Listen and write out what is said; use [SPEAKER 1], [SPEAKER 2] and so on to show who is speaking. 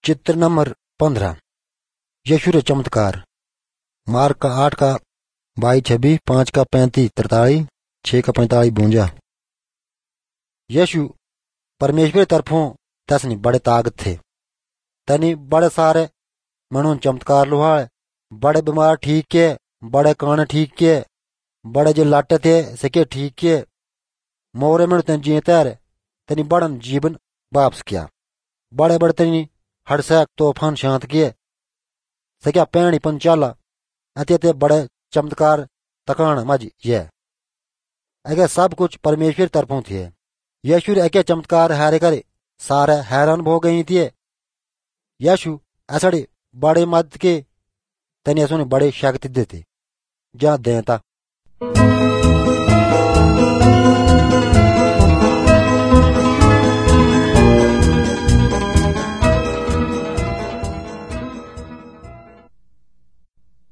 [SPEAKER 1] चित्र नंबर 15 यीशु रे चमत्कार। मार्क का 8 का 22-26, 5 का 35-43, 6 का 45-52। यीशु परमेश्वर तरफों तसनी बड़े ताकत थे। तनी बड़े सारे मनुन चमत्कार लुहाए, बड़े बीमार ठीक किए, बड़े कान ठीक किए, बड़े जो लाटे थे सके ठीक किए, मोरे में तन जीते तनी बड़न जीवन वापस किया। बड़े बड़े तनी हड़सैक तूफान शांत किए, सके पैणी पंचाला अत्य बड़े चमत्कार तकाण मज ये अगे सब कुछ परमेश्वर तरफों थे। यीशु रे अके चमत्कार हारे करे सारे हैरान हो गई थी। यीशु असड़ी बड़े मद के तनी असुने बड़े शक्ति देते जा देता।